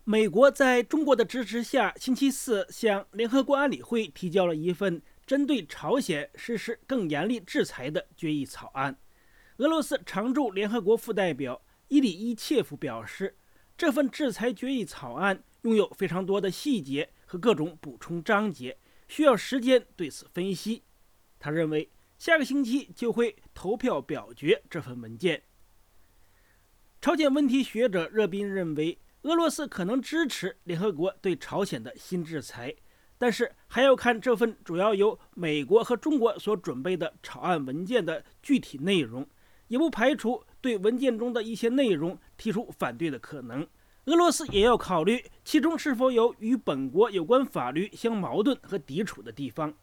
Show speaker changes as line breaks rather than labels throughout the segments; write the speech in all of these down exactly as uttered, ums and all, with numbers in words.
美国在中国的支持下，星期四向联合国安理会提交了一份针对朝鲜实施更严厉制裁的决议草案。俄罗斯常驻联合国副代表伊里伊切夫表示，这份制裁决议草案拥有非常多的细节和各种补充章节，需要时间对此分析。他认为下个星期就会投票表决这份文件。朝鲜问题学者热宾认为，俄罗斯可能支持联合国对朝鲜的新制裁，但是还要看这份主要由美国和中国所准备的草案文件的具体内容，也不排除对文件中的一些内容提出反对的可能。俄罗斯也要考虑其中是否有与本国有关法律相矛盾和抵触的地方。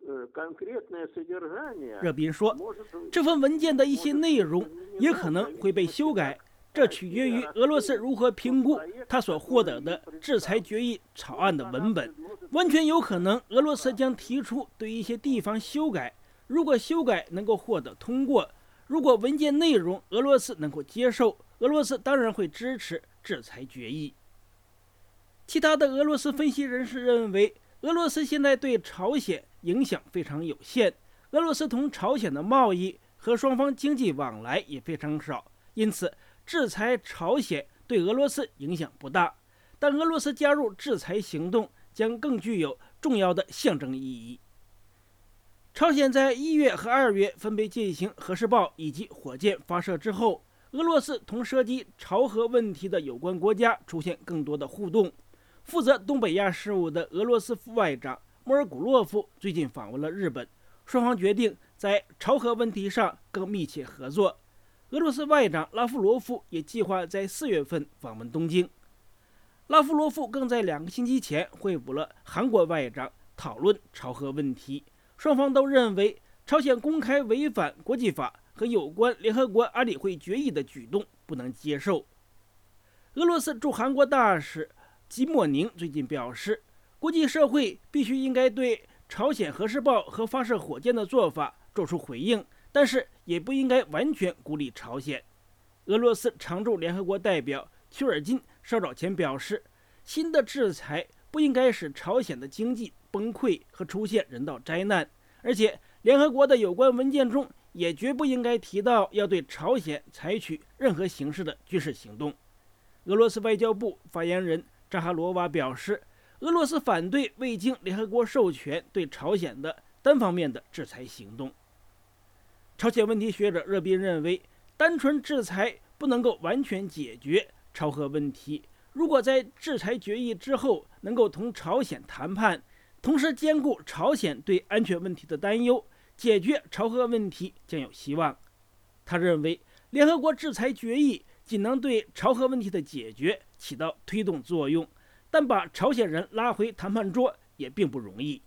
热宾说，这份文件的一些内容也可能会被修改，这取决于俄罗斯如何评估他所获得的制裁决议草案的文本。完全有可能俄罗斯将提出对一些地方修改，如果修改能够获得通过，如果文件内容俄罗斯能够接受，俄罗斯当然会支持制裁决议。其他的俄罗斯分析人士认为，俄罗斯现在对朝鲜影响非常有限，俄罗斯同朝鲜的贸易和双方经济往来也非常少，因此制裁朝鲜对俄罗斯影响不大，但俄罗斯加入制裁行动将更具有重要的象征意义。朝鲜在一月和二月分别进行核试爆以及火箭发射之后，俄罗斯同涉及朝核问题的有关国家出现更多的互动。负责东北亚事务的俄罗斯副外长莫尔古洛夫最近访问了日本，双方决定在朝核问题上更密切合作。俄罗斯外长拉夫罗夫也计划在四月份访问东京。拉夫罗夫更在两个星期前会晤了韩国外长，讨论朝核问题。双方都认为朝鲜公开违反国际法和有关联合国安理会决议的举动不能接受。俄罗斯驻韩国大使吉莫宁最近表示，国际社会必须应该对朝鲜核试爆和发射火箭的做法做出回应，但是也不应该完全孤立朝鲜。俄罗斯常驻联合国代表邱尔金稍早前表示，新的制裁不应该使朝鲜的经济崩溃和出现人道灾难，而且联合国的有关文件中也绝不应该提到要对朝鲜采取任何形式的军事行动。俄罗斯外交部发言人扎哈罗娃表示，俄罗斯反对未经联合国授权对朝鲜的单方面的制裁行动。朝鲜问题学者热宾认为，单纯制裁不能够完全解决朝核问题，如果在制裁决议之后能够同朝鲜谈判，同时兼顾朝鲜对安全问题的担忧，解决朝核问题将有希望。他认为，联合国制裁决议仅能对朝核问题的解决起到推动作用，但把朝鲜人拉回谈判桌也并不容易。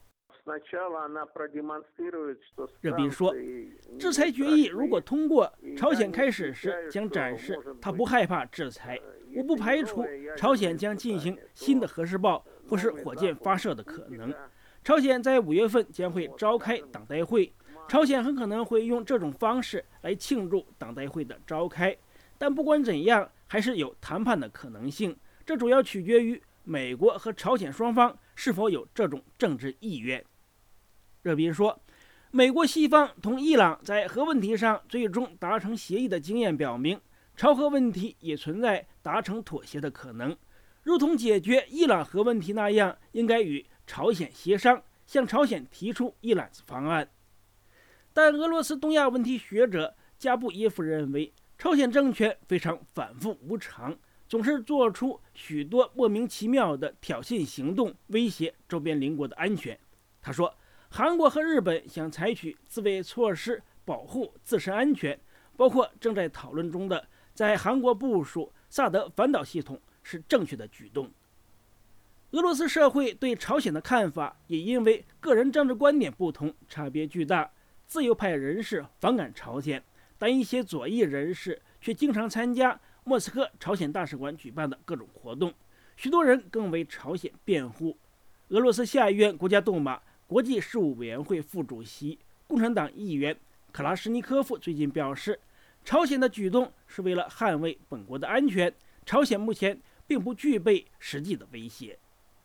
热宾说，制裁决议如果通过，朝鲜开始时将展示他不害怕制裁。我不排除朝鲜将进行新的核试爆或是火箭发射的可能。朝鲜在五月份将会召开党代会，朝鲜很可能会用这种方式来庆祝党代会的召开。但不管怎样，还是有谈判的可能性，这主要取决于美国和朝鲜双方是否有这种政治意愿。热宾说，美国西方同伊朗在核问题上最终达成协议的经验表明，朝核问题也存在达成妥协的可能，如同解决伊朗核问题那样，应该与朝鲜协商，向朝鲜提出一揽子方案。但俄罗斯东亚问题学者加布耶夫认为，朝鲜政权非常反复无常，总是做出许多莫名其妙的挑衅行动，威胁周边邻国的安全。他说，韩国和日本想采取自卫措施保护自身安全，包括正在讨论中的在韩国部署萨德反导系统是正确的举动。俄罗斯社会对朝鲜的看法也因为个人政治观点不同差别巨大，自由派人士反感朝鲜，但一些左翼人士却经常参加莫斯科朝鲜大使馆举办的各种活动，许多人更为朝鲜辩护。俄罗斯下议院国家杜马国际事务委员会副主席、共产党议员克拉什尼科夫最近表示，朝鲜的举动是为了捍卫本国的安全，朝鲜目前并不具备实际的威胁。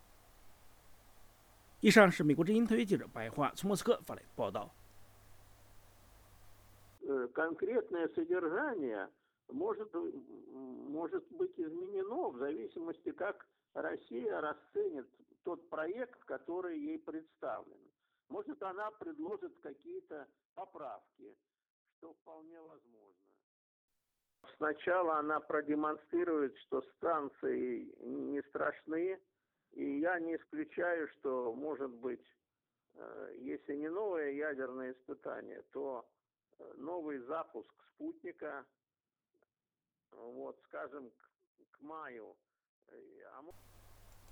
以上是美国之音特约记者白桦从莫斯科发来的报道。
Конкретное содержание может, может быть изменено в зависимости, как Россия расценит тот проект, который ей представлен. Может, она предложит какие-то поправки, что вполне возможно. Сначала она продемонстрирует, что станции не страшны, и я не исключаю, что, может быть, если не новое ядерное испытание, то новый запуск спутника, вот, скажем, к, к маю.